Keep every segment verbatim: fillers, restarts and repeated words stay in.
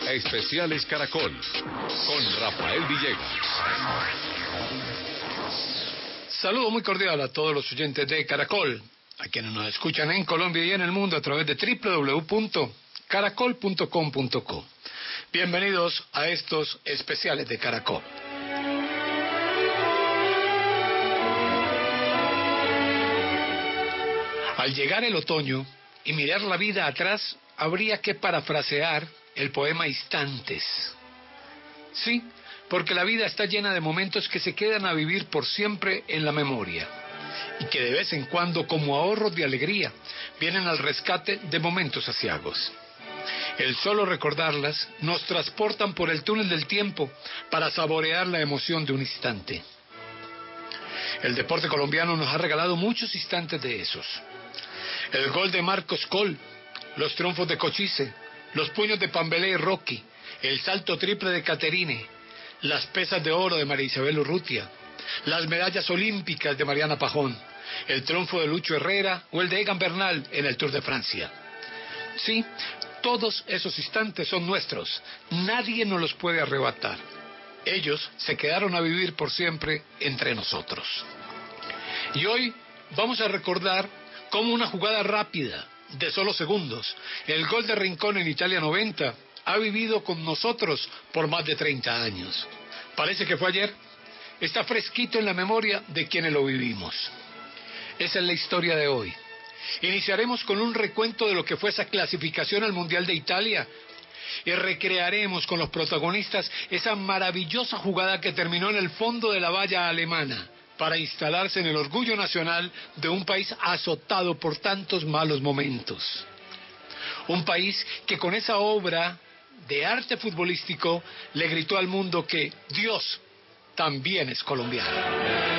Especiales Caracol, con Rafael Villegas. Saludo muy cordial a todos los oyentes de Caracol, a quienes nos escuchan en Colombia y en el mundo a través de doble u doble u doble u punto caracol punto com punto co. Bienvenidos a estos especiales de Caracol. Al llegar el otoño y mirar la vida atrás, habría que parafrasear el poema Instantes. Sí, porque la vida está llena de momentos que se quedan a vivir por siempre en la memoria y que de vez en cuando, como ahorros de alegría, vienen al rescate de momentos aciagos. El solo recordarlas nos transportan por el túnel del tiempo para saborear la emoción de un instante. El deporte colombiano nos ha regalado muchos instantes de esos. El gol de Marcos Col, los triunfos de Cochise, los puños de Pambelé y Rocky, el salto triple de Caterine, las pesas de oro de María Isabel Urrutia, las medallas olímpicas de Mariana Pajón, el triunfo de Lucho Herrera o el de Egan Bernal en el Tour de Francia. Sí, todos esos instantes son nuestros, nadie nos los puede arrebatar. Ellos se quedaron a vivir por siempre entre nosotros. Y hoy vamos a recordar cómo una jugada rápida, de solo segundos, el gol de Rincón en Italia noventa, ha vivido con nosotros por más de treinta años. Parece que fue ayer, está fresquito en la memoria de quienes lo vivimos. Esa es la historia de hoy. Iniciaremos con un recuento de lo que fue esa clasificación al Mundial de Italia y recrearemos con los protagonistas esa maravillosa jugada que terminó en el fondo de la valla alemana para instalarse en el orgullo nacional de un país azotado por tantos malos momentos. Un país que con esa obra de arte futbolístico le gritó al mundo que Dios también es colombiano.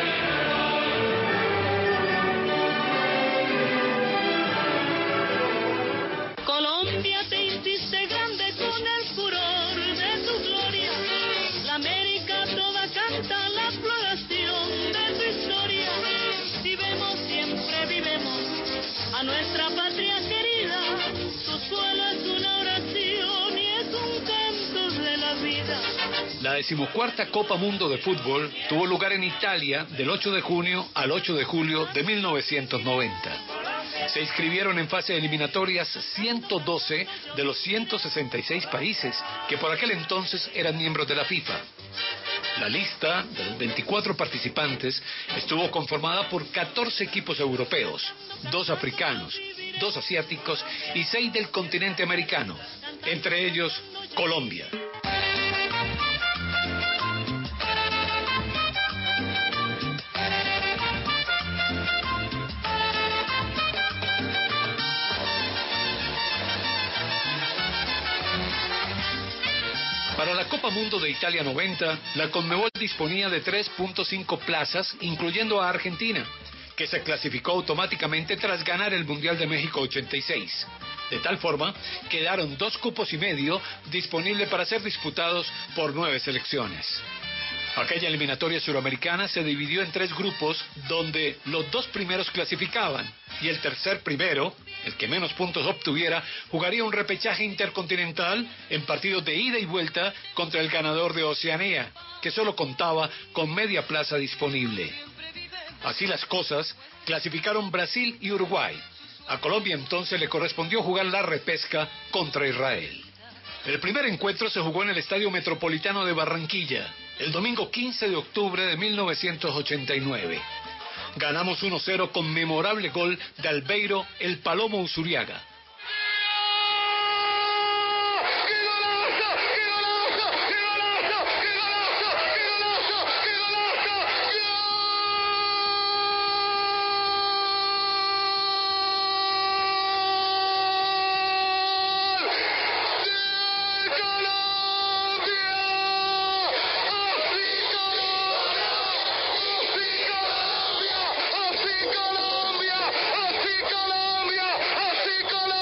A nuestra patria querida, su suelo es una oración y es un canto de la vida. La decimocuarta Copa Mundo de Fútbol tuvo lugar en Italia del ocho de junio al ocho de julio de mil novecientos noventa. Se inscribieron en fase eliminatorias ciento doce de los ciento sesenta y seis países que por aquel entonces eran miembros de la FIFA. La lista de los veinticuatro participantes estuvo conformada por catorce equipos europeos, dos africanos, dos asiáticos y seis del continente americano, entre ellos Colombia. Para la Copa Mundo de Italia noventa, la Conmebol disponía de tres punto cinco plazas, incluyendo a Argentina, que se clasificó automáticamente tras ganar el Mundial de México ochenta y seis. De tal forma, quedaron dos cupos y medio disponibles para ser disputados por nueve selecciones. Aquella eliminatoria suramericana se dividió en tres grupos donde los dos primeros clasificaban y el tercer primero, el que menos puntos obtuviera, jugaría un repechaje intercontinental en partidos de ida y vuelta contra el ganador de Oceanía, que solo contaba con media plaza disponible. Así las cosas, clasificaron Brasil y Uruguay. A Colombia entonces le correspondió jugar la repesca contra Israel. El primer encuentro se jugó en el Estadio Metropolitano de Barranquilla, el domingo quince de octubre de mil novecientos ochenta y nueve. Ganamos uno cero con memorable gol de Albeiro el Palomo Usuriaga. Colombia, así Colombia, así Colombia.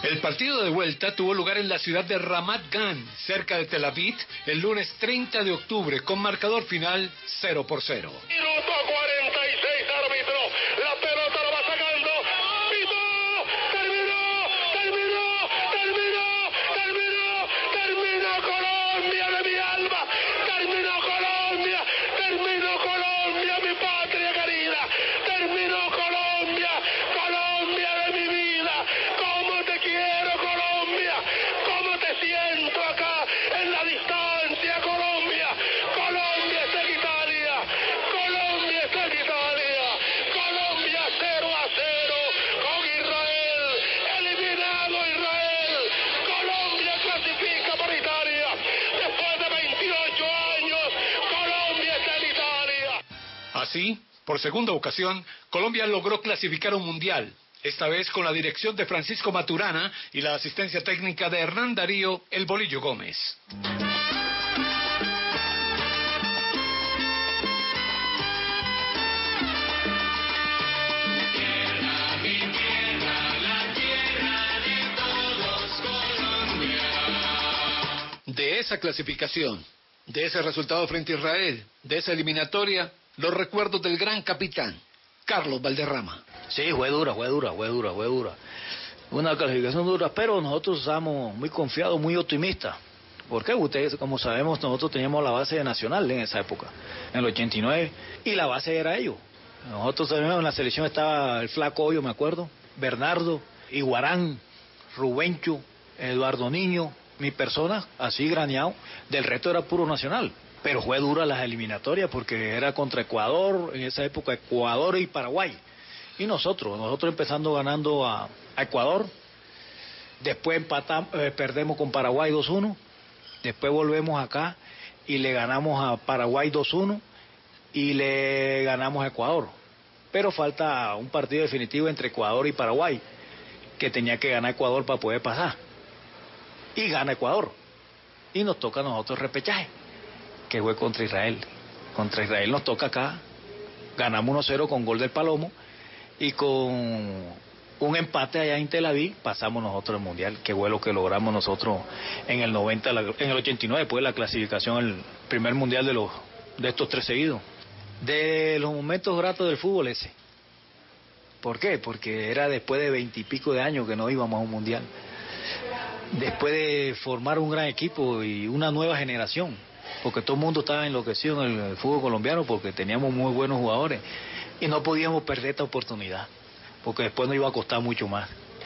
El partido de vuelta tuvo lugar en la ciudad de Ramat Gan, cerca de Tel Aviv, el lunes treinta de octubre, con marcador final cero por cero. Minuto cuarenta y seis, árbitro. La pelota lo va sacando. ¡Pitó! ¡Terminó! ¡Terminó! ¡Terminó! ¡Terminó! ¡Terminó Colombia de mi alma! ¡Terminó Colombia! ¡Terminó Colombia, mi patria querida! ¡Terminó Colombia! ¡Colombia de mi vida! ¿Cómo te quiero, Colombia? ¿Cómo te siento acá en la distancia, Colombia? Colombia está en Italia. Colombia está en Italia. Colombia cero a cero con Israel. Eliminado Israel. Colombia clasifica por Italia. Después de veintiocho años, Colombia está en Italia. Así, por segunda ocasión, Colombia logró clasificar un mundial, esta vez con la dirección de Francisco Maturana y la asistencia técnica de Hernán Darío El Bolillo Gómez. De esa clasificación, de ese resultado frente a Israel, de esa eliminatoria, los recuerdos del gran capitán, Carlos Valderrama. Sí, fue dura, fue dura, fue dura, fue dura. Una clasificación dura, pero nosotros estamos muy confiados, muy optimistas. ¿Por qué? Ustedes, como sabemos, nosotros teníamos la base de Nacional en esa época, en el ochenta y nueve, y la base era ellos. Nosotros también en la selección estaba el Flaco Hoyo, me acuerdo, Bernardo, Iguarán, Rubencho, Eduardo Niño, mi persona, así graneado. Del resto era puro Nacional. Pero fue dura las eliminatorias porque era contra Ecuador, en esa época Ecuador y Paraguay. Y nosotros, nosotros empezando ganando a, a Ecuador, después empatamos, eh, perdemos con Paraguay dos uno, después volvemos acá y le ganamos a Paraguay dos uno y le ganamos a Ecuador. Pero falta un partido definitivo entre Ecuador y Paraguay, que tenía que ganar Ecuador para poder pasar. Y gana Ecuador. Y nos toca a nosotros repechaje, que fue contra Israel. Contra Israel nos toca acá, ganamos uno cero con gol del Palomo, y con un empate allá en Tel Aviv pasamos nosotros el Mundial, que fue lo que logramos nosotros en el noventa, en el ochenta y nueve, pues la clasificación al primer Mundial de los de estos tres seguidos. De los momentos gratos del fútbol ese. ¿Por qué? Porque era después de veintipico de años que no íbamos a un Mundial. Después de formar un gran equipo y una nueva generación, porque todo el mundo estaba enloquecido en el fútbol colombiano porque teníamos muy buenos jugadores y no podíamos perder esta oportunidad, porque después nos iba a costar mucho más.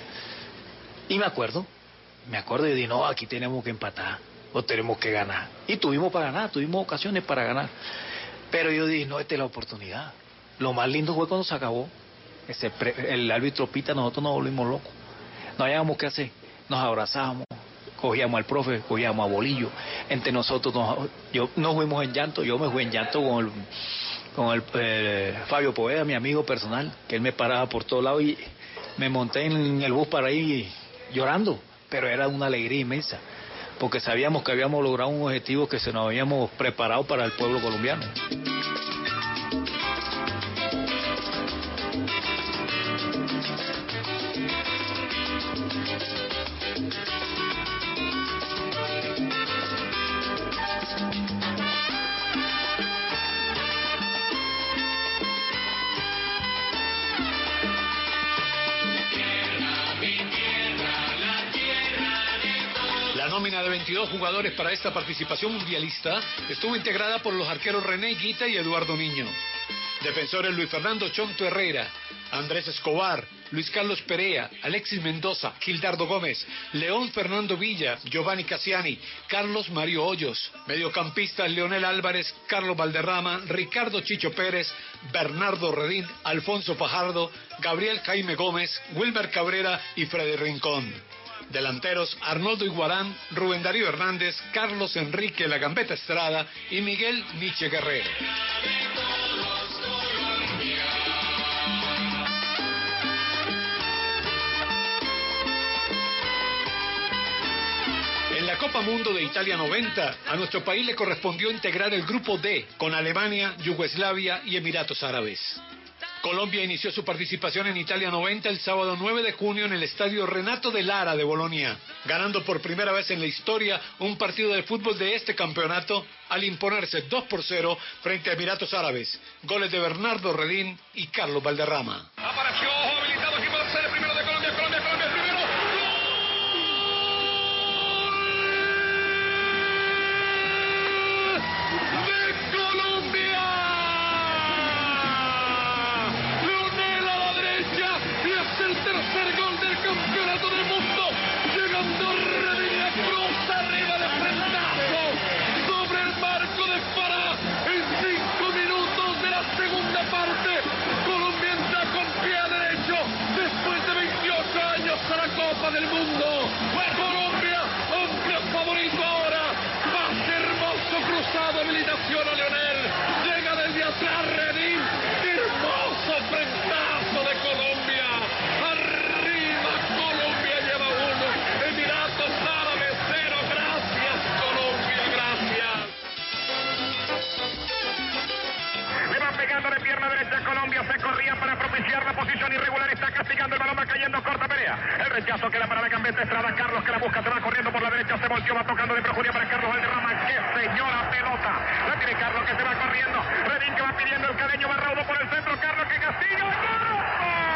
Y me acuerdo, me acuerdo y dije, no, aquí tenemos que empatar, o tenemos que ganar. Y tuvimos para ganar, tuvimos ocasiones para ganar. Pero yo dije, no, esta es la oportunidad. Lo más lindo fue cuando se acabó. Ese pre, el árbitro pita, nosotros nos volvimos locos. No hallábamos qué hacer, nos abrazábamos, cogíamos al profe, cogíamos a Bolillo, entre nosotros nos, yo, nos fuimos en llanto, yo me fui en llanto con el, con el eh, Fabio Poveda, mi amigo personal, que él me paraba por todos lados y me monté en el bus para ir llorando, pero era una alegría inmensa, porque sabíamos que habíamos logrado un objetivo que se nos habíamos preparado para el pueblo colombiano. La nómina de veintidós jugadores para esta participación mundialista estuvo integrada por los arqueros René Guita y Eduardo Niño. Defensores Luis Fernando Chonto Herrera, Andrés Escobar, Luis Carlos Perea, Alexis Mendoza, Gildardo Gómez, León Fernando Villa, Giovanni Cassiani, Carlos Mario Hoyos. Mediocampistas Leonel Álvarez, Carlos Valderrama, Ricardo Chicho Pérez, Bernardo Redín, Alfonso Fajardo, Gabriel Jaime Gómez, Wilmer Cabrera y Freddy Rincón. Delanteros Arnoldo Iguarán, Rubén Darío Hernández, Carlos Enrique La Gambeta Estrada y Miguel Nietzsche Guerrero. En la Copa Mundo de Italia noventa, a nuestro país le correspondió integrar el grupo D con Alemania, Yugoslavia y Emiratos Árabes. Colombia inició su participación en Italia noventa el sábado nueve de junio en el estadio Renato de Lara de Bolonia, ganando por primera vez en la historia un partido de fútbol de este campeonato al imponerse dos por cero frente a Emiratos Árabes. Goles de Bernardo Redín y Carlos Valderrama. Apareció habilitado aquí para ser el primero de Colombia, Colombia, Colombia, primero. Tercer gol del campeonato del mundo, llegando Redín a cruz arriba de frentazo sobre el marco de Farah en cinco minutos de la segunda parte. Colombia entra con pie derecho después de veintiocho años a la Copa del Mundo. Colombia, amplio favorito ahora. Pase hermoso cruzado, habilitación a Leonel. Llega desde atrás Redín. Hermoso frentazo de Colombia. De pierna derecha Colombia, se corría para propiciar la posición irregular, está castigando el balón, va cayendo, corta pelea, el rechazo queda para la Gambetta Estrada, Carlos que la busca, se va corriendo por la derecha, se volteó, va tocando de projuria para Carlos Valderrama, que señora pelota, la tiene Carlos que se va corriendo, Redín que va pidiendo el cadeño, va raudo por el centro, Carlos que castiga, ¡gol!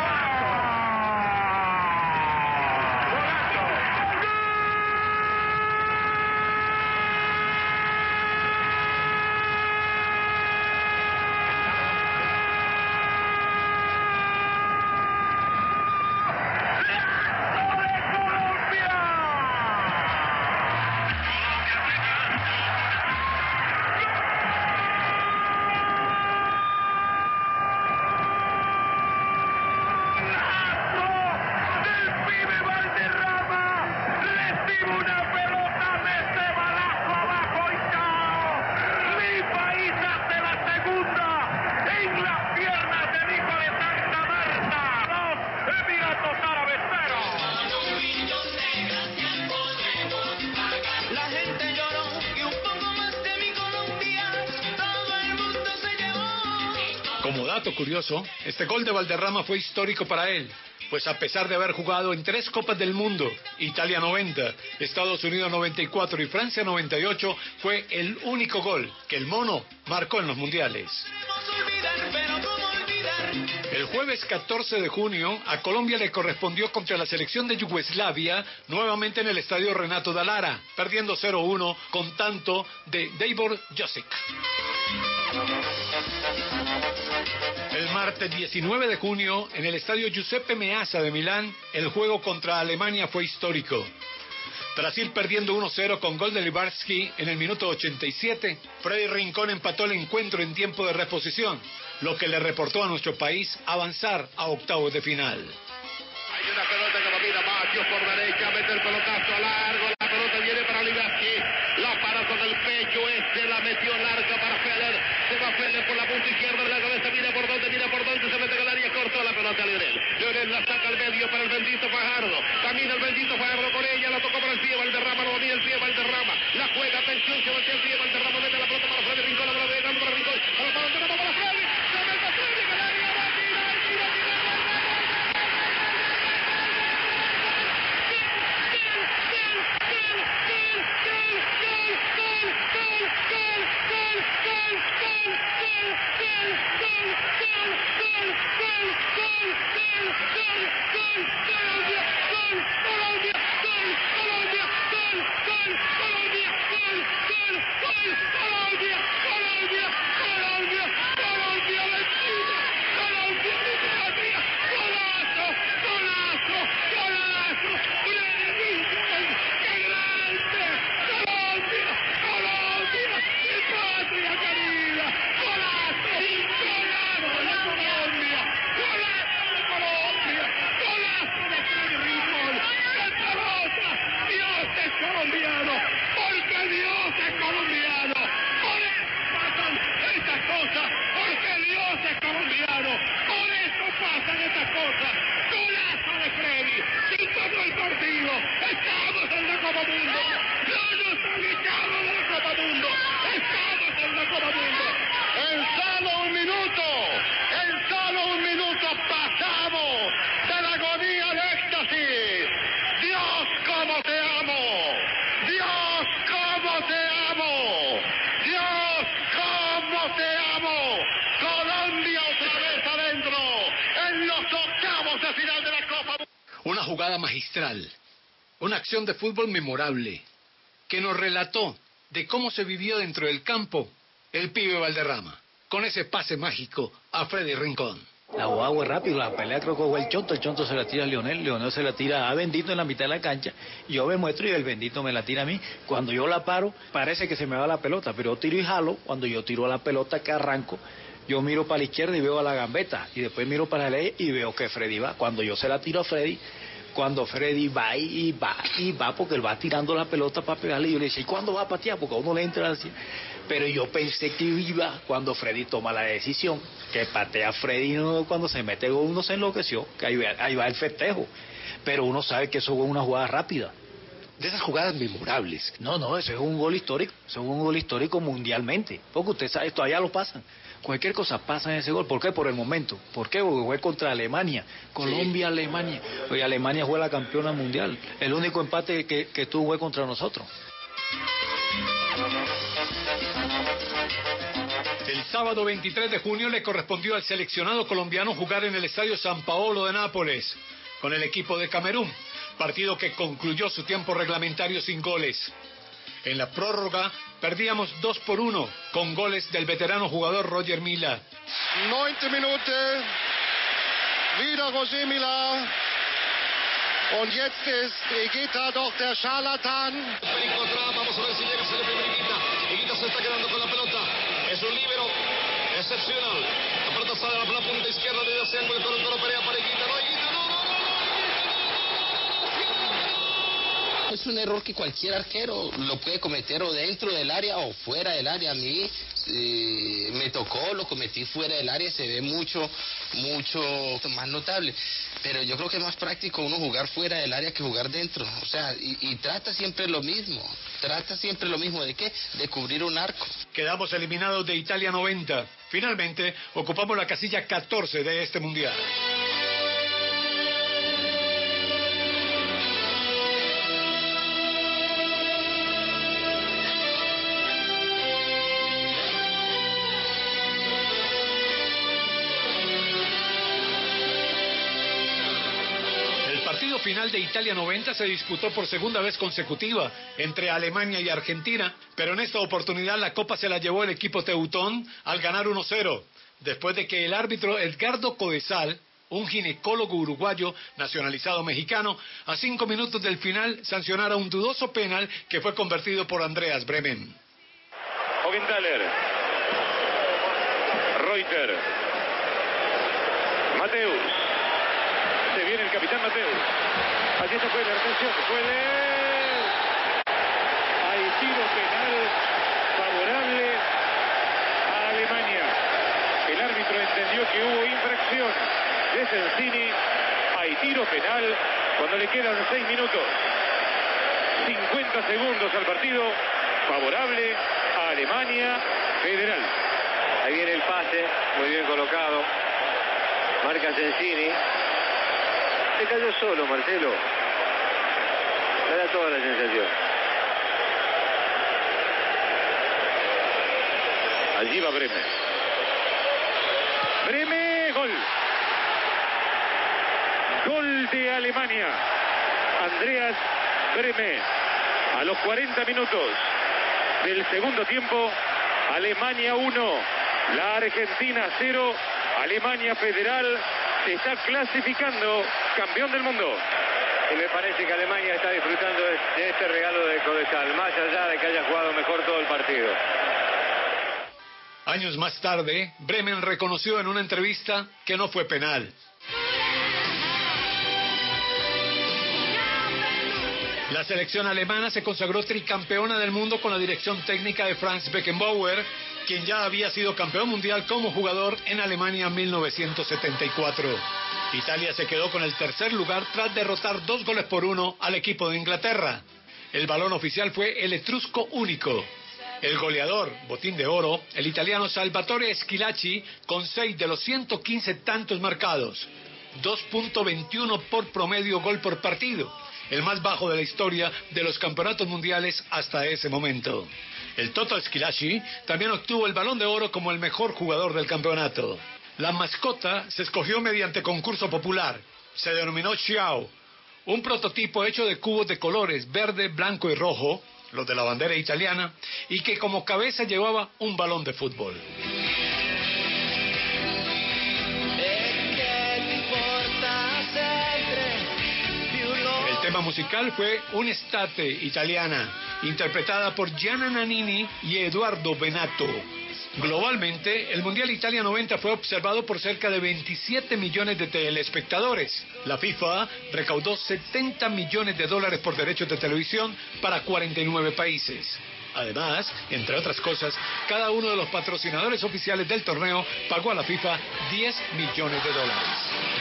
Como dato curioso, este gol de Valderrama fue histórico para él, pues a pesar de haber jugado en tres Copas del Mundo, Italia noventa, Estados Unidos noventa y cuatro y Francia noventa y ocho, fue el único gol que el mono marcó en los mundiales. El jueves catorce de junio, a Colombia le correspondió contra la selección de Yugoslavia, nuevamente en el estadio Renato de Lara, perdiendo cero uno con tanto de Davor Josic. El martes diecinueve de junio, en el estadio Giuseppe Meazza de Milán, el juego contra Alemania fue histórico. Brasil perdiendo uno cero con gol de Libarski en el minuto ochenta y siete, Freddy Rincón empató el encuentro en tiempo de reposición, lo que le reportó a nuestro país avanzar a octavos de final. Hay una pelota que domina Macios por derecha, mete el pelotazo largo, la pelota viene para Libarski, la para con el pecho, este la metió larga para Feller, se va Feller por la punta izquierda de la cabeza, mira por dónde, mira por dónde, se mete en el área, cortó la pelota a Leonel, Leonel la saca al medio para el bendito Fajardo, camina el bendito Fajardo con ella, la tocó por el pie, Valderrama, no domina el pie, Valderrama, la juega, atención, se voltea el pie, Valderrama mete la pelota para Freddy Rincón, la pelota llegando para Rincón, para Valderrama, para Freddy, se mete Freddy en el área, va a tirar, tira, tira, estamos en la Copa Mundo, no nos alejamos de la Copa Mundo, estamos en la Copa Mundo, en solo un minuto, en solo un minuto. Una jugada magistral, una acción de fútbol memorable, que nos relató de cómo se vivió dentro del campo el pibe Valderrama, con ese pase mágico a Freddy Rincón. La jugada fue rápido, la pelea creo que fue el Chonto, el Chonto se la tira a Lionel, Lionel se la tira a Bendito en la mitad de la cancha, yo me muestro y el Bendito me la tira a mí. Cuando yo la paro, parece que se me va la pelota, pero yo tiro y jalo. Cuando yo tiro la pelota que arranco, yo miro para la izquierda y veo a la gambeta, y después miro para la derecha y veo que Freddy va. Cuando yo se la tiro a Freddy, cuando Freddy va y va y va, porque él va tirando la pelota para pegarle, y yo le decía, ¿y cuándo va a patear? Porque a uno le entra así. Pero yo pensé que iba cuando Freddy toma la decisión, que patea a Freddy, no, cuando se mete gol uno se enloqueció, que ahí va, ahí va el festejo. Pero uno sabe que eso fue una jugada rápida. De esas jugadas memorables. No, no, ese es un gol histórico, eso es un gol histórico mundialmente, porque usted sabe, todavía lo pasan. Cualquier cosa pasa en ese gol. ¿Por qué? Por el momento. ¿Por qué? Porque fue contra Alemania. Colombia, sí. Alemania. Oye, Alemania fue la campeona mundial. El único empate que, que tuvo fue contra nosotros. El sábado veintitrés de junio le correspondió al seleccionado colombiano jugar en el Estadio San Paolo de Nápoles con el equipo de Camerún, partido que concluyó su tiempo reglamentario sin goles. En la prórroga perdíamos dos por uno con goles del veterano jugador Roger Mila. Neunte Minute, wieder Roger Mila. Und jetzt ist Higuita doch der Charlatan. Perico atrás, vamos a ver si llega a ser el primer Higuita. Higuita se está quedando con la pelota. Es un líbero excepcional. La pelota sale a la punta izquierda de ese ángulo. Toro Toro pelea para Higuita. No, Higuita, no, no, no, no, Higuita, no. Es un error que cualquier arquero lo puede cometer o dentro del área o fuera del área. A mí eh, me tocó, lo cometí fuera del área, se ve mucho, mucho más notable. Pero yo creo que es más práctico uno jugar fuera del área que jugar dentro. O sea, y, y trata siempre lo mismo. Trata siempre lo mismo. ¿De qué? De cubrir un arco. Quedamos eliminados de Italia noventa. Finalmente, ocupamos la casilla catorce de este mundial. El partido final de Italia noventa se disputó por segunda vez consecutiva entre Alemania y Argentina, pero en esta oportunidad la copa se la llevó el equipo teutón al ganar uno cero, después de que el árbitro Edgardo Codesal, un ginecólogo uruguayo nacionalizado mexicano, a cinco minutos del final sancionara un dudoso penal que fue convertido por Andreas Bremen. Ogenthaler, Reuter, Mateus. Se viene el capitán Mateus. Allí está Fueler, atención, Fueler. Hay tiro penal favorable a Alemania. El árbitro entendió que hubo infracción de Sensini. Hay tiro penal cuando le quedan seis minutos. cincuenta segundos al partido. Favorable a Alemania Federal. Ahí viene el pase, muy bien colocado. Marca Sensini. Se cayó solo, Marcelo. Me da toda la sensación. Allí va Bremen. Bremen, gol. Gol de Alemania. Andreas Bremen. A los cuarenta minutos del segundo tiempo, Alemania uno, la Argentina cero. Alemania Federal se está clasificando campeón del mundo. Y me parece que Alemania está disfrutando de este regalo de Codesal, más allá de que haya jugado mejor todo el partido. Años más tarde, Bremen reconoció en una entrevista que no fue penal. La selección alemana se consagró tricampeona del mundo con la dirección técnica de Franz Beckenbauer, quien ya había sido campeón mundial como jugador en Alemania en mil novecientos setenta y cuatro. Italia se quedó con el tercer lugar tras derrotar dos goles por uno al equipo de Inglaterra. El balón oficial fue el etrusco único. El goleador, botín de oro, el italiano Salvatore Schillaci, con seis de los ciento quince tantos marcados, dos punto veintiuno por promedio gol por partido, el más bajo de la historia de los campeonatos mundiales hasta ese momento. El Toto Schillaci también obtuvo el Balón de Oro como el mejor jugador del campeonato. La mascota se escogió mediante concurso popular. Se denominó Xiao, Un prototipo hecho de cubos de colores verde, blanco y rojo, los de la bandera italiana, y que como cabeza llevaba un balón de fútbol. El tema musical fue Un'estate italiana, interpretada por Gianna Nannini y Eduardo Benato. Globalmente, el Mundial Italia noventa fue observado por cerca de veintisiete millones de telespectadores. La FIFA recaudó setenta millones de dólares por derechos de televisión para cuarenta y nueve países. Además, entre otras cosas, cada uno de los patrocinadores oficiales del torneo pagó a la FIFA diez millones de dólares.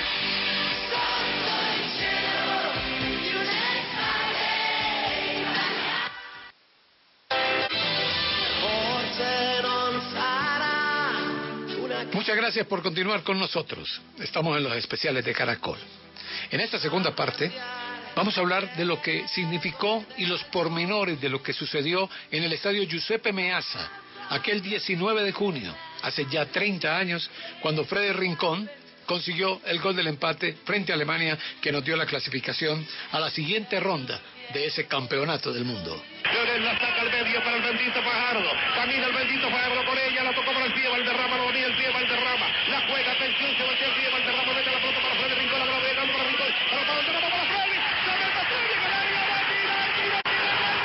Muchas gracias por continuar con nosotros. Estamos en los especiales de Caracol. En esta segunda parte vamos a hablar de lo que significó y los pormenores de lo que sucedió en el estadio Giuseppe Meazza, aquel diecinueve de junio, hace ya treinta años, cuando Freddy Rincón consiguió el gol del empate frente a Alemania que nos dio la clasificación a la siguiente ronda de ese campeonato del mundo. Lionel la saca al medio para el bendito Fajardo. Camina el bendito Fajardo por ella, la tocó para el pie, Valderrama, no venía el pie, Valderrama. La juega, atención, se voltea el pie, Valderrama, mete la pelota para Freddy Rincón, la grave, llegando para Rincón, para Valderrama, para Freddy, se mete Freddy, que la área, va a tirar, tira, tira,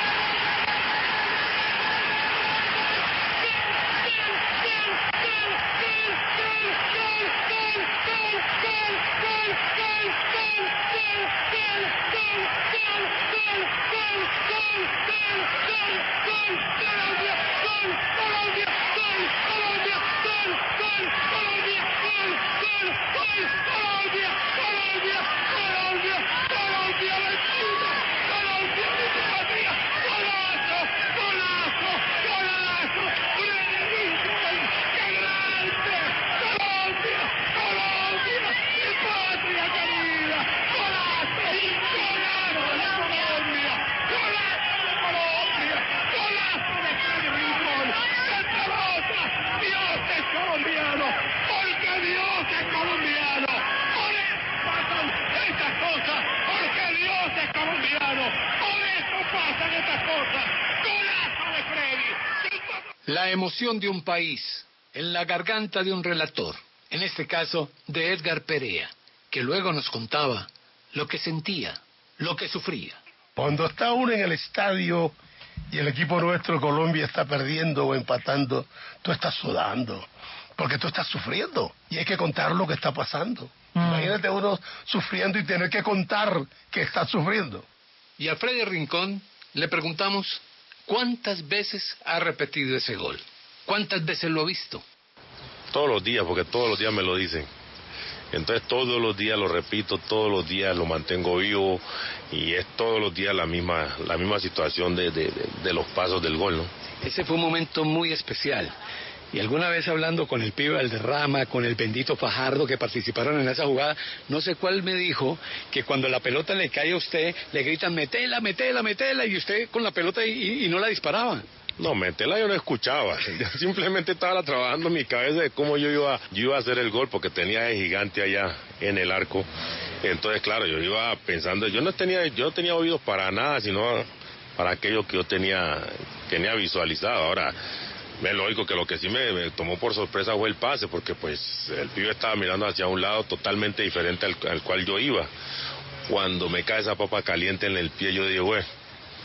La emoción de un país en la garganta de un relator, en este caso de Edgar Perea, que luego nos contaba lo que sentía, lo que sufría. Cuando está uno en el estadio y el equipo nuestro, Colombia, está perdiendo o empatando, tú estás sudando, porque tú estás sufriendo y hay que contar lo que está pasando. Mm. Imagínate uno sufriendo y tener que contar que está sufriendo. Y a Freddy Rincón le preguntamos cuántas veces ha repetido ese gol, cuántas veces lo ha visto. Todos los días, porque todos los días me lo dicen. Entonces todos los días lo repito, todos los días lo mantengo vivo y es todos los días la misma la misma situación de, de, de, de los pasos del gol, ¿no? Ese fue un momento muy especial. Y alguna vez hablando con el pibe Valderrama, con el bendito Fajardo que participaron en esa jugada, no sé cuál me dijo que cuando la pelota le cae a usted, le gritan metela, metela, metela, y usted con la pelota y, y no la disparaba. No, metela yo no escuchaba, yo simplemente estaba trabajando en mi cabeza de cómo yo iba, yo iba a hacer el gol, porque tenía el gigante allá en el arco. Entonces, claro, yo iba pensando, yo no tenía, yo no tenía oídos para nada, sino para aquello que yo tenía, tenía visualizado. Ahora, es lógico que lo que sí me, me tomó por sorpresa fue el pase, porque pues el pibe estaba mirando hacia un lado totalmente diferente al, al cual yo iba. Cuando me cae esa papa caliente en el pie, yo digo, bueno,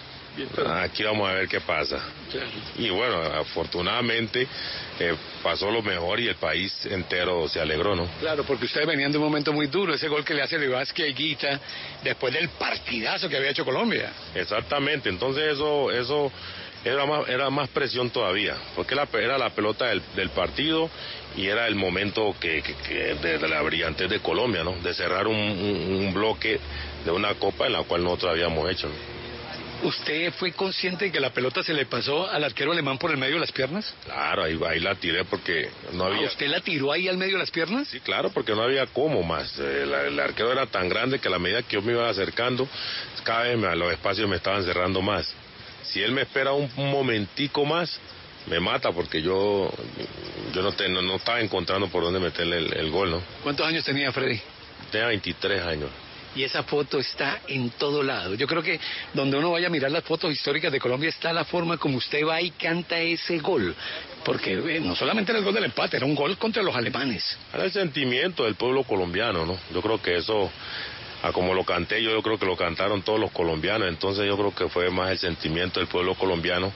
aquí vamos a ver qué pasa. Y bueno, afortunadamente eh, pasó lo mejor y el país entero se alegró, ¿no? Claro, porque ustedes venían de un momento muy duro, ese gol que le hace Vázquez a Higuita, después del partidazo que había hecho Colombia. Exactamente, entonces eso eso era más era más presión todavía, porque la, era la pelota del, del partido y era el momento que, que, que de, de la brillantez de Colombia, ¿no? De cerrar un, un, un bloque de una copa en la cual nosotros habíamos hecho, ¿no? ¿Usted fue consciente de que la pelota se le pasó al arquero alemán por el medio de las piernas? Claro, ahí, ahí la tiré porque no había... ¿Ah, usted la tiró ahí al medio de las piernas? Sí, claro, porque no había cómo más. El, el arquero era tan grande que a la medida que yo me iba acercando, cada vez me, los espacios me estaban cerrando más. Si él me espera un, un momentico más, me mata, porque yo yo no, te, no, no estaba encontrando por dónde meterle el, el gol, ¿no? ¿Cuántos años tenía Freddy? Tenía veintitrés años. Y esa foto está en todo lado. Yo creo que donde uno vaya a mirar las fotos históricas de Colombia está la forma como usted va y canta ese gol. Porque eh, no solamente era el gol del empate, era un gol contra los alemanes. Era el sentimiento del pueblo colombiano, ¿no? Yo creo que eso, a como lo canté yo, yo creo que lo cantaron todos los colombianos. Entonces yo creo que fue más el sentimiento del pueblo colombiano.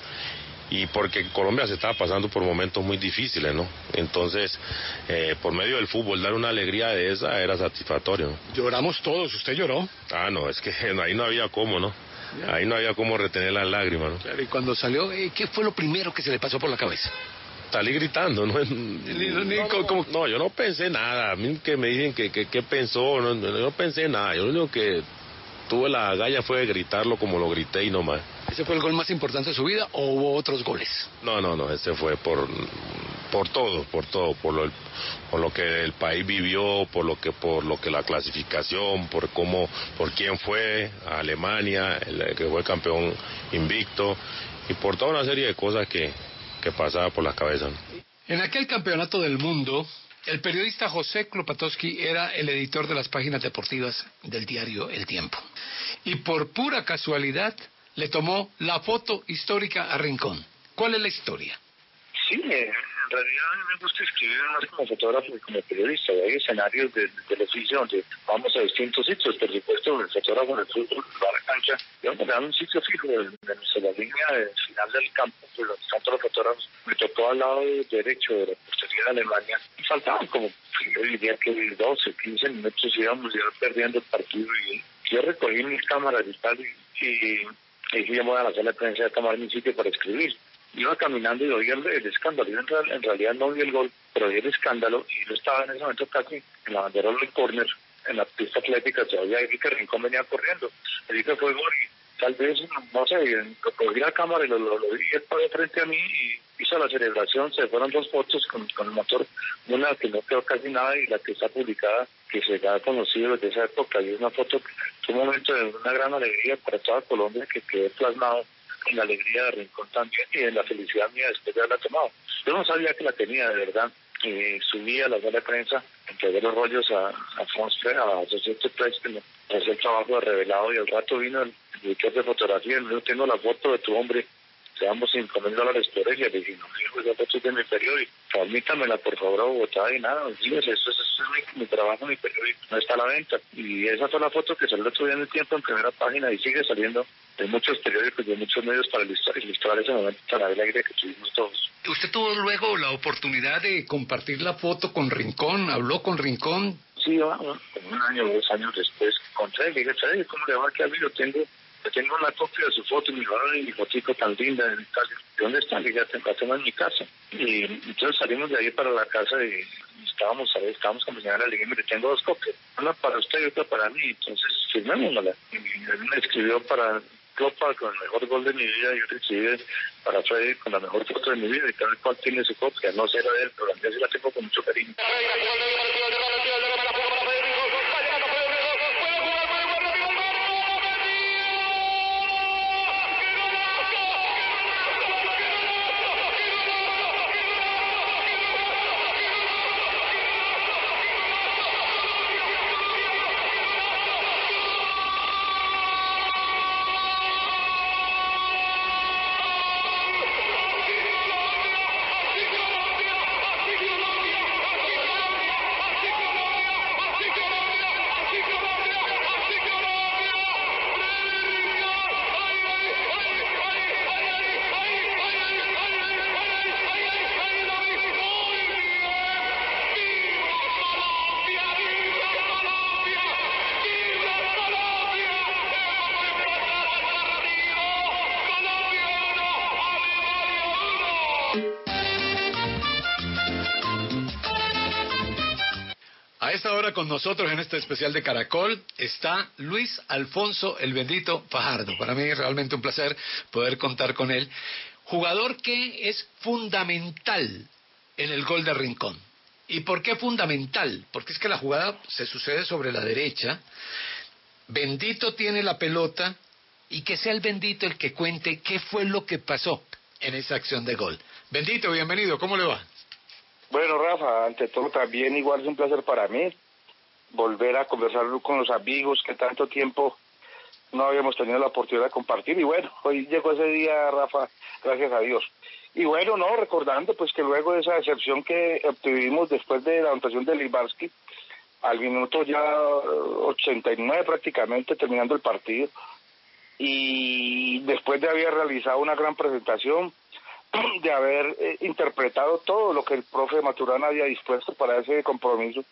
Y porque Colombia se estaba pasando por momentos muy difíciles, ¿no? Entonces, eh, por medio del fútbol, dar una alegría de esa era satisfactorio, ¿no? Lloramos todos, ¿usted lloró? Ah, no, es que ahí no había cómo, ¿no? Ahí no había cómo retener las lágrimas, ¿no? Claro, y cuando salió, eh, ¿qué fue lo primero que se le pasó por la cabeza? Salí gritando, ¿no? No, No, no, no, yo no pensé nada. A mí que me dicen que, que, que pensó, no, yo no pensé nada. Yo lo único que tuve la agallas fue gritarlo como lo grité y no más. ¿Ese fue el gol más importante de su vida o hubo otros goles? No, no, no, ese fue por por todo, por todo, por lo, por lo que el país vivió, por lo que por lo que la clasificación, por cómo, por quién fue a Alemania, el que fue campeón invicto, y por toda una serie de cosas que, que pasaba por la cabeza, ¿no? En aquel campeonato del mundo, el periodista José Klopatowski era el editor de las páginas deportivas del diario El Tiempo. Y por pura casualidad le tomó la foto histórica a Rincón. ¿Cuál es la historia? Sí, en realidad a mí me gusta escribir más como fotógrafo que como periodista. Hay escenarios de, de, del oficio donde vamos a distintos sitios. Por supuesto, el fotógrafo del fútbol va a la cancha. Vamos a dar un sitio fijo de, de nuestra línea del final del campo, pues donde están todos los fotógrafos. Me tocó al lado derecho de la portería de Alemania y faltaban como, yo diría que doce, quince minutos íbamos ya perdiendo el partido y yo recogí mis cámaras y tal y, y, y fui a la sala de prensa a tomar mi sitio para escribir. Iba caminando y oí el, el escándalo. Yo en, real, en realidad no vi el gol, pero oí el escándalo y yo estaba en ese momento casi en la bandera del córner, en la pista atlética, todavía vi que Rincón venía corriendo. Le dije que fue gol y tal vez, no sé, cogí la cámara y lo, lo, lo vi y él paró frente a mí y hizo la celebración. Se fueron dos fotos con, con el motor, una que no quedó casi nada y la que está publicada, que se ha conocido desde esa época. Y es una foto que fue un momento de una gran alegría para toda Colombia que quedó plasmado en la alegría de Rincón también y en la felicidad mía después de haberla tomado. Yo no sabía que la tenía, de verdad. Eh, subí a la sala de prensa, entregué los rollos a, a Fonstre, a Associated Press, que me hacía el trabajo de revelado y al rato vino el director de fotografía y me dijo, tengo la foto de tu hombre, te damos cinco mil dólares por ella. Le dije, no, hijo, esa foto es de mi periódico, transmítamela por favor a Bogotá y nada, fíjese, eso, eso es mi, mi trabajo, mi periódico, no está a la venta. Y esa fue la foto que salió otro día en El Tiempo en primera página y sigue saliendo de muchos periódicos, de muchos medios para ilustrar, ilustrar ese momento tan alegre que tuvimos todos. ¿Usted tuvo luego la oportunidad de compartir la foto con Rincón? ¿Habló con Rincón? Sí, un, un año o dos años después, encontré y le dije, ¿sabes cómo le va a quedar? Yo tengo, yo tengo una copia de su foto, mi valor y mi fotico tan linda en Italia. ¿De dónde está? Le dije, la tengo en mi casa. Y entonces salimos de ahí para la casa y estábamos, ¿sabes? Estábamos acompañando a la le tengo dos copias, una para usted y otra para mí, entonces firmémosla. Y él me escribió para Clopa con el mejor gol de mi vida, yo recibí para Freddy con la mejor foto de mi vida y cada cual tiene su copia, no sé la de él, pero la mía sí la tengo con mucho cariño. A esta hora con nosotros en este especial de Caracol está Luis Alfonso el Bendito Fajardo. Para mí es realmente un placer poder contar con él. Jugador que es fundamental en el gol de Rincón. ¿Y por qué fundamental? Porque es que la jugada se sucede sobre la derecha. Bendito tiene la pelota y que sea el Bendito el que cuente qué fue lo que pasó en esa acción de gol. Bendito, bienvenido, ¿cómo le va? Bueno, Rafa, ante todo también igual es un placer para mí volver a conversar con los amigos que tanto tiempo no habíamos tenido la oportunidad de compartir. Y bueno, hoy llegó ese día, Rafa, gracias a Dios. Y bueno, no, recordando pues que luego de esa decepción que obtuvimos después de la anotación de Libarski, al minuto ya ochenta y nueve prácticamente, terminando el partido, y después de haber realizado una gran presentación, de haber eh, interpretado todo lo que el profe Maturana había dispuesto para ese compromiso,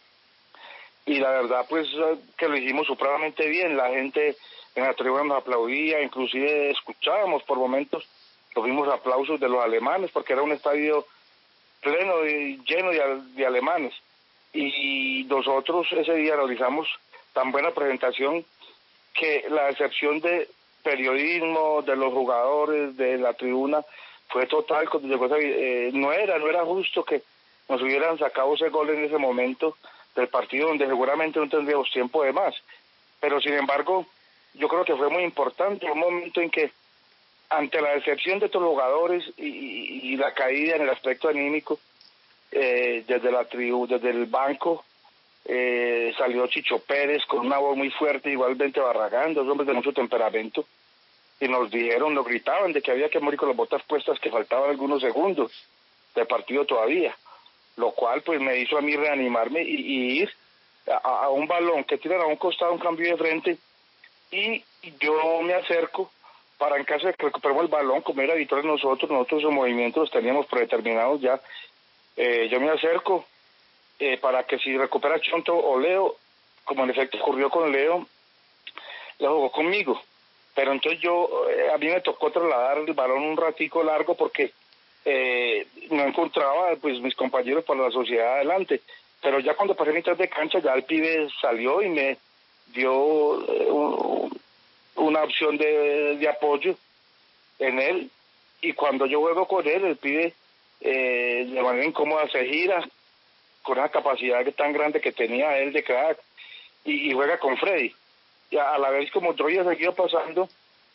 y la verdad pues que lo hicimos supremamente bien. La gente en la tribuna nos aplaudía, inclusive escuchábamos por momentos los mismos aplausos de los alemanes, porque era un estadio pleno y lleno de, de alemanes, y nosotros ese día realizamos tan buena presentación que la decepción de periodismo, de los jugadores, de la tribuna, fue total. Cuando llegó ese, eh, no era, no era justo que nos hubieran sacado ese gol en ese momento del partido, donde seguramente no tendríamos tiempo de más, pero sin embargo yo creo que fue muy importante un momento en que, ante la decepción de estos jugadores y, y, y la caída en el aspecto anímico, eh, desde la tribu, desde el banco, eh, salió Chicho Pérez con una voz muy fuerte, igualmente Barragán, dos hombres de mucho temperamento, y nos dijeron, nos gritaban de que había que morir con las botas puestas, que faltaban algunos segundos de partido todavía, lo cual pues me hizo a mí reanimarme y, y ir a, a un balón que tiran a un costado, un cambio de frente, y yo me acerco para, en caso de que recuperemos el balón, como era habitual nosotros, nosotros esos movimientos los teníamos predeterminados ya, eh, yo me acerco eh, para que si recupera Chonto o Leo, como en efecto ocurrió con Leo, la jugó conmigo, pero entonces yo, eh, a mí me tocó trasladar el balón un ratico largo porque eh, no encontraba pues mis compañeros para la sociedad adelante, pero ya cuando pasé mitad de cancha ya el pibe salió y me dio eh, un, una opción de, de apoyo en él, y cuando yo juego con él, el pibe eh, de manera incómoda se gira con esa capacidad tan grande que tenía él de crack, y, y juega con Freddy, y a, a la vez como yo ya seguido pasando,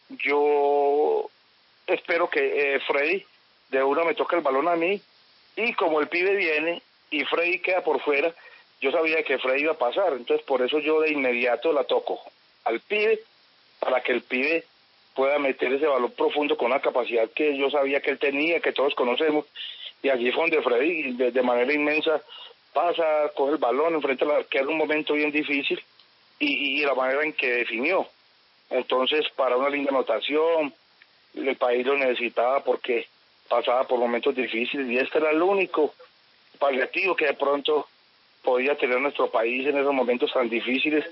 yo espero que eh, Freddy de uno me toque el balón a mí, y como el pibe viene y Freddy queda por fuera, yo sabía que Freddy iba a pasar, entonces por eso yo de inmediato la toco al pibe, para que el pibe pueda meter ese balón profundo con una capacidad que yo sabía que él tenía, que todos conocemos, y allí fue donde Freddy de, de manera inmensa pasa, coge el balón, enfrenta al arquero, un momento bien difícil, y, y la manera en que definió. Entonces, para una linda anotación, el país lo necesitaba porque pasaba por momentos difíciles, y este era el único paliativo que de pronto podía tener nuestro país en esos momentos tan difíciles,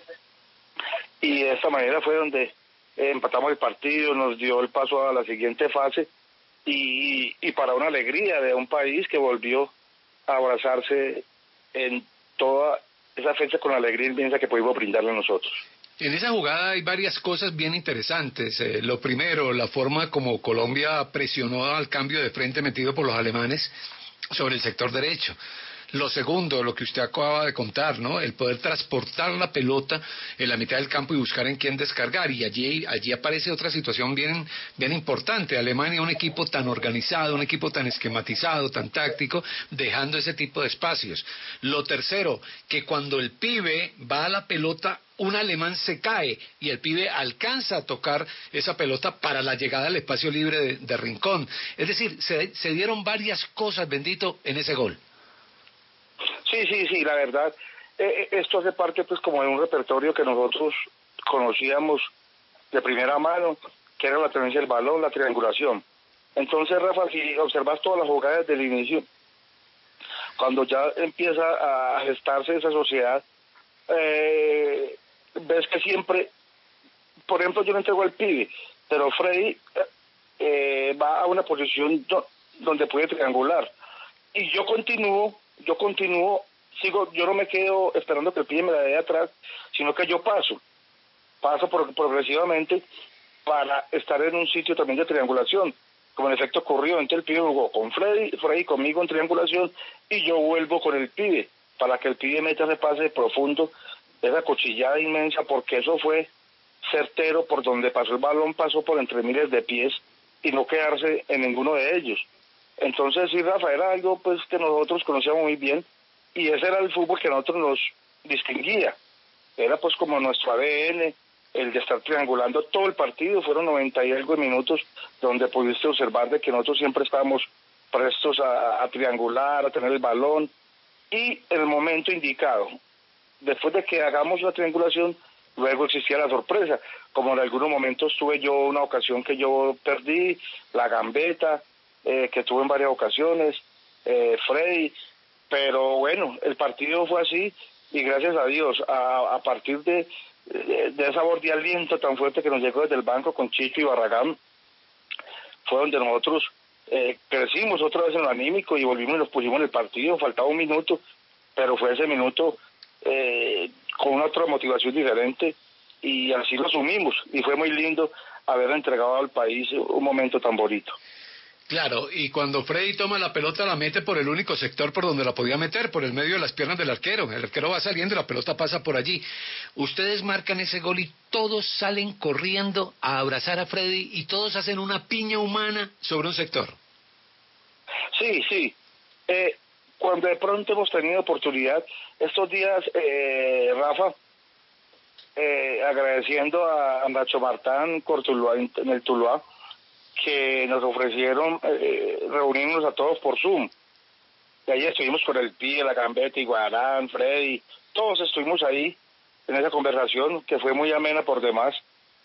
y de esta manera fue donde eh, empatamos el partido, nos dio el paso a la siguiente fase, y, y para una alegría de un país que volvió a abrazarse en toda esa fecha con la alegría inmensa que pudimos brindarle a nosotros. En esa jugada hay varias cosas bien interesantes. Eh, lo primero, la forma como Colombia presionó al cambio de frente metido por los alemanes sobre el sector derecho. Lo segundo, lo que usted acaba de contar, ¿no? El poder transportar la pelota en la mitad del campo y buscar en quién descargar. Y allí allí aparece otra situación bien, bien importante. Alemania, un equipo tan organizado, un equipo tan esquematizado, tan táctico, dejando ese tipo de espacios. Lo tercero, que cuando el pibe va a la pelota, un alemán se cae y el pibe alcanza a tocar esa pelota para la llegada al espacio libre de, de Rincón. Es decir, se, se dieron varias cosas, bendito, en ese gol. Sí, sí, sí, la verdad, eh, esto hace parte pues como de un repertorio que nosotros conocíamos de primera mano, que era la tenencia del balón, la triangulación. Entonces, Rafa, si observas todas las jugadas del inicio, cuando ya empieza a gestarse esa sociedad, eh, ves que siempre, por ejemplo, yo no entrego al pibe, pero Freddy eh, va a una posición do, donde puede triangular, y yo continúo yo continúo, sigo, yo no me quedo esperando que el pibe me la dé atrás, sino que yo paso, paso por, progresivamente para estar en un sitio también de triangulación, como en efecto ocurrió. Entonces el pibe jugó con Freddy, Freddy conmigo en triangulación, y yo vuelvo con el pibe, para que el pibe meta ese pase profundo, esa cuchillada inmensa, porque eso fue certero, por donde pasó el balón, pasó por entre miles de pies, y no quedarse en ninguno de ellos. Entonces sí, Rafa, era algo pues que nosotros conocíamos muy bien, y ese era el fútbol que a nosotros nos, distinguía. Era pues como nuestro A D N, el de estar triangulando todo el partido. Fueron noventa y algo de minutos donde pudiste observar de que nosotros siempre estábamos prestos a, a triangular, a tener el balón, y el momento indicado. Después de que hagamos la triangulación, luego existía la sorpresa, como en algunos momentos tuve yo una ocasión que yo perdí, la gambeta, eh, que tuve en varias ocasiones, eh, Freddy, pero bueno, el partido fue así, y gracias a Dios, a, a partir de, de, de esa voz de aliento tan fuerte que nos llegó desde el banco con Chicho y Barragán, fue donde nosotros eh, crecimos otra vez en lo anímico y volvimos y nos pusimos en el partido. Faltaba un minuto, pero fue ese minuto eh, con una otra motivación diferente, y así lo asumimos, y fue muy lindo haber entregado al país un momento tan bonito. Claro, y cuando Freddy toma la pelota la mete por el único sector por donde la podía meter, por el medio de las piernas del arquero. El arquero va saliendo y la pelota pasa por allí. Ustedes marcan ese gol y todos salen corriendo a abrazar a Freddy y todos hacen una piña humana sobre un sector. Sí, sí. Eh, cuando de pronto hemos tenido oportunidad, estos días, eh, Rafa, eh, agradeciendo a, a Nacho Martán Cortuluá, en el Tuluá, que nos ofrecieron eh, reunirnos a todos por Zoom. Y ahí estuvimos con el Pie, la Gambetta, Iguarán, Freddy, todos estuvimos ahí en esa conversación que fue muy amena por demás,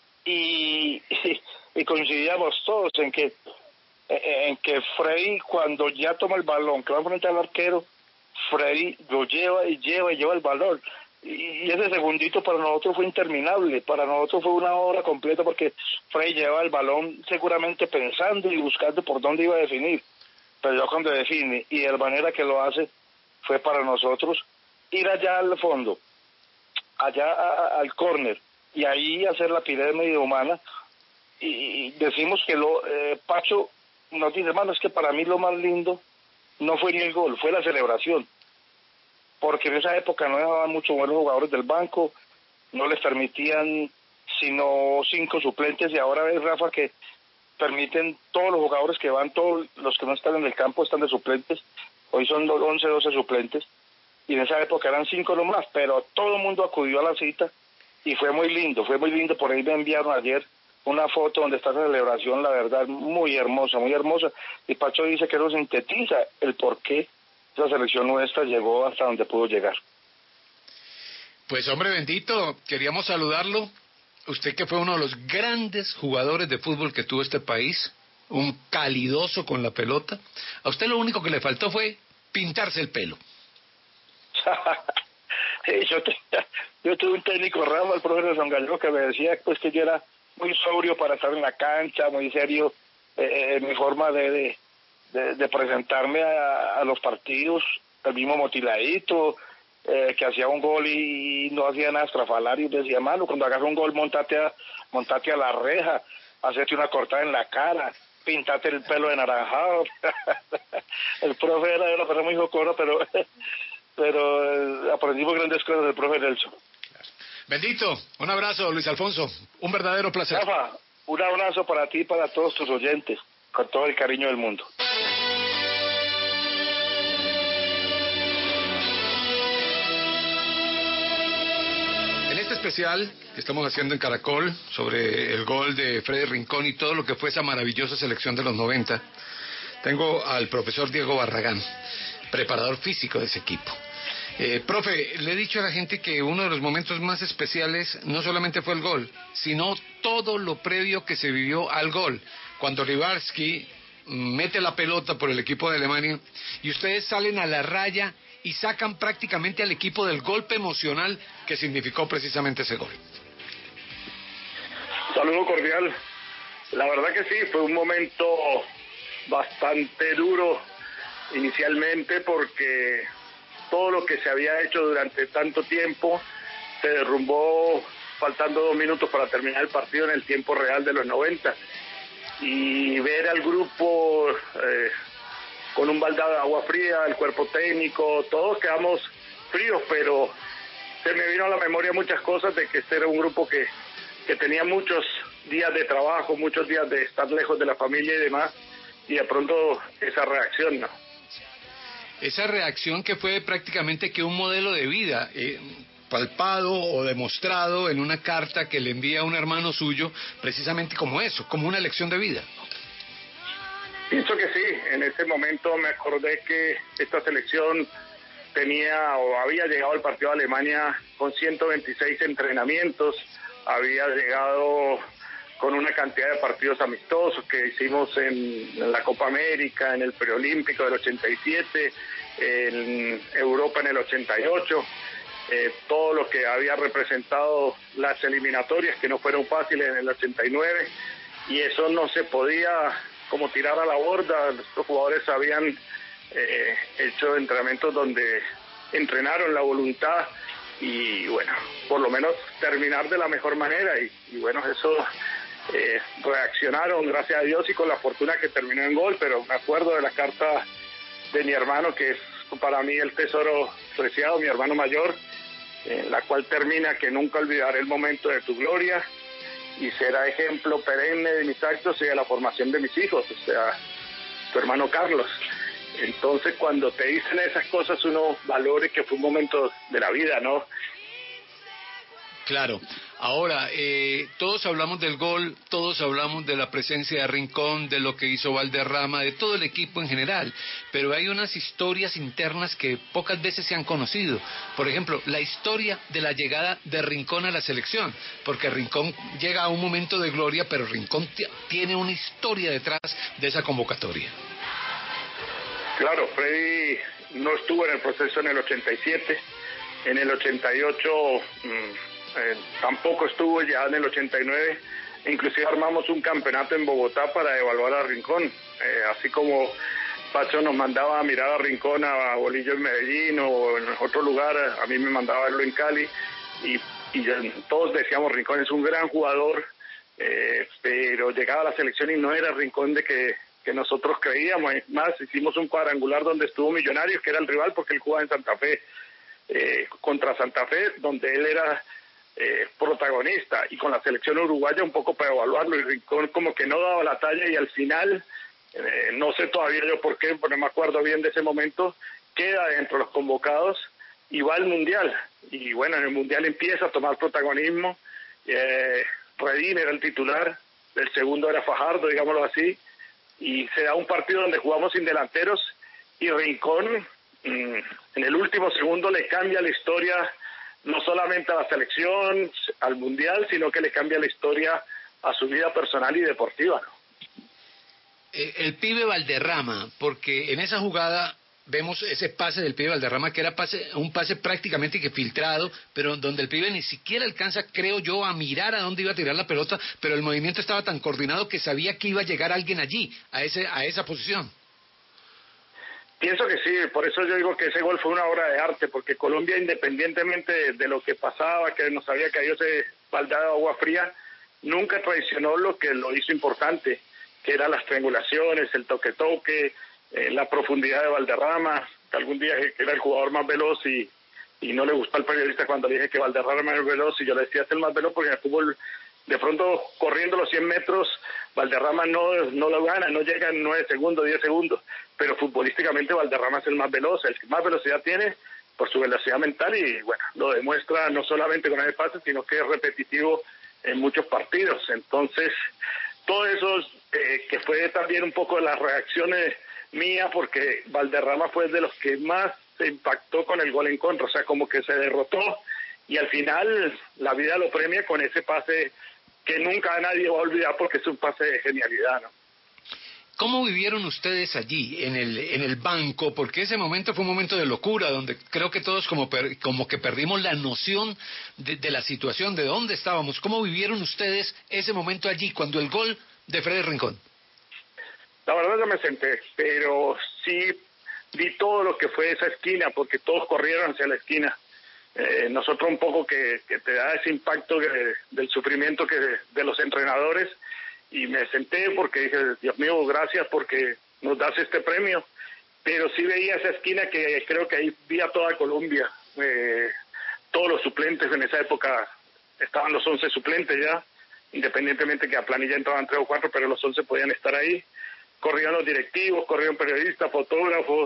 y, y, y coincidíamos todos en que en que Freddy, cuando ya toma el balón, que va frente al arquero, Freddy lo lleva y lleva y lleva el balón. Y ese segundito para nosotros fue interminable, para nosotros fue una hora completa, porque Freddy lleva el balón seguramente pensando y buscando por dónde iba a definir, pero ya cuando define y de la manera que lo hace, fue para nosotros ir allá al fondo, allá a, a, al córner, y ahí hacer la pirámide humana, y, y decimos que lo eh, Pacho nos dice, hermano, es que para mí lo más lindo no fue ni el gol, fue la celebración, porque en esa época no dejaban muchos buenos jugadores del banco, no les permitían sino cinco suplentes, y ahora ves, Rafa, que permiten todos los jugadores que van, todos los que no están en el campo están de suplentes. Hoy son once, doce suplentes, y en esa época eran cinco nomás, pero todo el mundo acudió a la cita, y fue muy lindo, fue muy lindo. Por ahí me enviaron ayer una foto donde está la celebración, la verdad, muy hermosa, muy hermosa, y Pacho dice que eso sintetiza el por qué la selección nuestra llegó hasta donde pudo llegar. Pues hombre bendito, queríamos saludarlo, usted que fue uno de los grandes jugadores de fútbol que tuvo este país, un calidoso con la pelota. A usted lo único que le faltó fue pintarse el pelo. Sí, yo, te, yo tuve un técnico, Rafa, el profesor San Gallego, que me decía pues que yo era muy sobrio para estar en la cancha, muy serio eh, en mi forma de, de, de, de presentarme a, a los partidos, el mismo motiladito, eh, que hacía un gol y, y no hacía nada estrafalario. Decía, mano, cuando hagas un gol, montate a, montate a la reja, hacerte una cortada en la cara, pintate el pelo de naranjado. El profe era una persona muy jocosa, pero, pero eh, aprendimos grandes cosas del profe Nelson. Bendito, un abrazo, Luis Alfonso, un verdadero placer. Rafa, un abrazo para ti y para todos tus oyentes, con todo el cariño del mundo. En este especial que estamos haciendo en Caracol sobre el gol de Freddy Rincón y todo lo que fue esa maravillosa selección de los noventa, tengo al profesor Diego Barragán, preparador físico de ese equipo. Eh, profe, le he dicho a la gente que uno de los momentos más especiales no solamente fue el gol, sino todo lo previo que se vivió al gol. Cuando Rivalski mete la pelota por el equipo de Alemania y ustedes salen a la raya y sacan prácticamente al equipo del golpe emocional que significó precisamente ese gol. Saludo cordial. La verdad que sí, fue un momento bastante duro inicialmente, porque todo lo que se había hecho durante tanto tiempo se derrumbó faltando dos minutos para terminar el partido en el tiempo real de los noventa, y ver al grupo eh, con un baldado de agua fría, el cuerpo técnico, todos quedamos fríos, pero se me vino a la memoria muchas cosas de que este era un grupo que, que tenía muchos días de trabajo, muchos días de estar lejos de la familia y demás, y de pronto esa reacción, ¿no? esa reacción que fue prácticamente que un modelo de vida, eh, palpado o demostrado en una carta que le envía a un hermano suyo, precisamente como eso, como una lección de vida. Pienso que sí, en ese momento me acordé que esta selección tenía o había llegado al partido de Alemania con ciento veintiséis entrenamientos, había llegado con una cantidad de partidos amistosos que hicimos en, en la Copa América, en el Preolímpico del ochenta y siete, en Europa en el ochenta y ocho, eh, todo lo que había representado las eliminatorias que no fueron fáciles en el ochenta y nueve, y eso no se podía como tirar a la borda. Los jugadores habían eh, hecho entrenamientos donde entrenaron la voluntad y bueno, por lo menos terminar de la mejor manera y, y bueno, eso eh, reaccionaron gracias a Dios y con la fortuna que terminó en gol, pero me acuerdo de la carta de mi hermano, que es para mí el tesoro preciado, mi hermano mayor, en la cual termina que nunca olvidaré el momento de tu gloria y será ejemplo perenne de mis actos y de la formación de mis hijos, o sea, tu hermano Carlos. Entonces, cuando te dicen esas cosas, uno valore que fue un momento de la vida, ¿no? Claro. Ahora, eh, todos hablamos del gol, todos hablamos de la presencia de Rincón, de lo que hizo Valderrama, de todo el equipo en general, pero hay unas historias internas que pocas veces se han conocido. Por ejemplo, la historia de la llegada de Rincón a la selección, porque Rincón llega a un momento de gloria, pero Rincón t- tiene una historia detrás de esa convocatoria. Claro, Freddy no estuvo en el proceso en el ochenta y siete, en el ochenta y ocho mmm, eh, tampoco estuvo ya en el ochenta y nueve, inclusive armamos un campeonato en Bogotá para evaluar a Rincón, eh, así como Pacho nos mandaba a mirar a Rincón a Bolillo en Medellín o en otro lugar, a mí me mandaba a verlo en Cali y, y todos decíamos Rincón es un gran jugador, eh, pero llegaba a la selección y no era Rincón de que que nosotros creíamos. Es más, hicimos un cuadrangular donde estuvo Millonarios, que era el rival porque él jugaba en Santa Fe, eh, contra Santa Fe, donde él era eh, protagonista, y con la selección uruguaya un poco para evaluarlo, y Rincón como que no daba la talla, y al final, eh, no sé todavía yo por qué, porque no me acuerdo bien de ese momento, queda dentro de los convocados y va al Mundial, y bueno, en el Mundial empieza a tomar protagonismo, eh, Redín era el titular, el segundo era Fajardo, digámoslo así, y se da un partido donde jugamos sin delanteros y Rincón mmm, en el último segundo le cambia la historia no solamente a la selección, al Mundial, sino que le cambia la historia a su vida personal y deportiva, ¿no? Eh, el pibe Valderrama, porque en esa jugada vemos ese pase del pibe Valderrama que era pase, un pase prácticamente que filtrado, pero donde el pibe ni siquiera alcanza, creo yo, a mirar a dónde iba a tirar la pelota, pero el movimiento estaba tan coordinado que sabía que iba a llegar alguien allí, a ese a esa posición. Pienso que sí, por eso yo digo que ese gol fue una obra de arte, porque Colombia, independientemente de, de lo que pasaba, que nos había caído ese baldado de agua fría, nunca traicionó lo que lo hizo importante, que eran las triangulaciones, el toque-toque, Eh, la profundidad de Valderrama, que algún día era el jugador más veloz y, y no le gustó al periodista cuando le dije que Valderrama era veloz y yo le decía es el más veloz porque en el fútbol de pronto corriendo los cien metros Valderrama no, no lo gana, no llega en nueve segundos, diez segundos, pero futbolísticamente Valderrama es el más veloz, el que más velocidad tiene por su velocidad mental y bueno, lo demuestra no solamente con el pase sino que es repetitivo en muchos partidos. Entonces todo eso eh, que fue también un poco de las reacciones mía, porque Valderrama fue de los que más se impactó con el gol en contra, o sea, como que se derrotó y al final la vida lo premia con ese pase que nunca nadie va a olvidar porque es un pase de genialidad, ¿no? ¿Cómo vivieron ustedes allí, en el en el banco? Porque ese momento fue un momento de locura, donde creo que todos como per, como que perdimos la noción de, de la situación, de dónde estábamos. ¿Cómo vivieron ustedes ese momento allí, cuando el gol de Freddy Rincón? La verdad yo me senté, pero sí vi todo lo que fue esa esquina, porque todos corrieron hacia la esquina. Eh, nosotros un poco que, que te da ese impacto que, del sufrimiento que de, de los entrenadores, y me senté porque dije, Dios mío, gracias porque nos das este premio. Pero sí veía esa esquina que creo que ahí vi a toda Colombia, eh, todos los suplentes en esa época, estaban los once suplentes ya, independientemente que a planilla entraban tres o cuatro, pero los once podían estar ahí. Corrían los directivos, corrían periodistas, fotógrafos,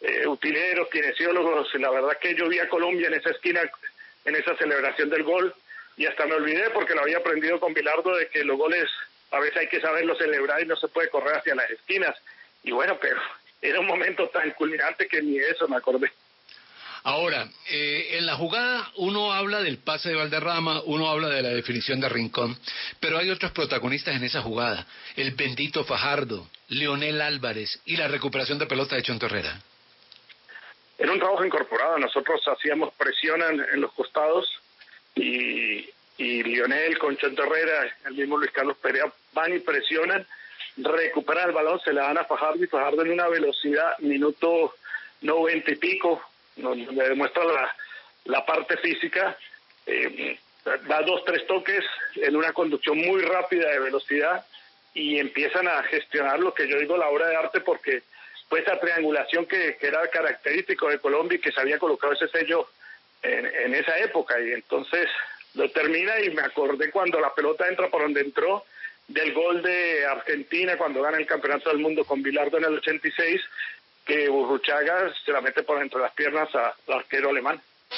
eh, utileros, kinesiólogos. La verdad que yo vi a Colombia en esa esquina, en esa celebración del gol, y hasta me olvidé porque lo había aprendido con Bilardo de que los goles a veces hay que saberlo celebrar y no se puede correr hacia las esquinas. Y bueno, pero era un momento tan culminante que ni eso me acordé. Ahora, eh, en la jugada uno habla del pase de Valderrama, uno habla de la definición de Rincón, pero hay otros protagonistas en esa jugada. El bendito Fajardo, Leonel Álvarez y la recuperación de pelota de Chonto Herrera. Era un trabajo incorporado. Nosotros hacíamos presión en, en los costados y, y Leonel con Chonto Herrera, el mismo Luis Carlos Perea, van y presionan, recuperan el balón, se la dan a Fajardo y Fajardo en una velocidad, minuto noventa y pico, donde demuestra la, la parte física, eh, da dos, tres toques en una conducción muy rápida de velocidad y empiezan a gestionar lo que yo digo la obra de arte, porque fue esa triangulación que, que era característico de Colombia y que se había colocado ese sello en, en esa época, y entonces lo termina y me acordé cuando la pelota entra por donde entró del gol de Argentina cuando gana el campeonato del mundo con Bilardo en el ochenta y seis, que Burruchaga se la mete por entre las piernas al arquero alemán.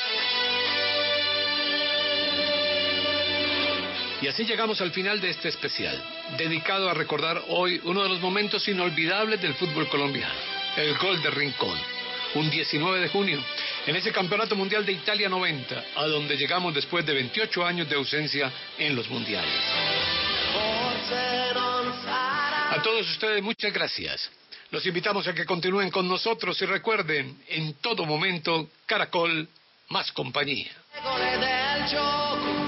Y así llegamos al final de este especial, dedicado a recordar hoy uno de los momentos inolvidables del fútbol colombiano, el gol de Rincón, un diecinueve de junio, en ese Campeonato Mundial de Italia noventa, a donde llegamos después de veintiocho años de ausencia en los mundiales. A todos ustedes, muchas gracias. Los invitamos a que continúen con nosotros y recuerden, en todo momento, Caracol, más compañía. Del gioco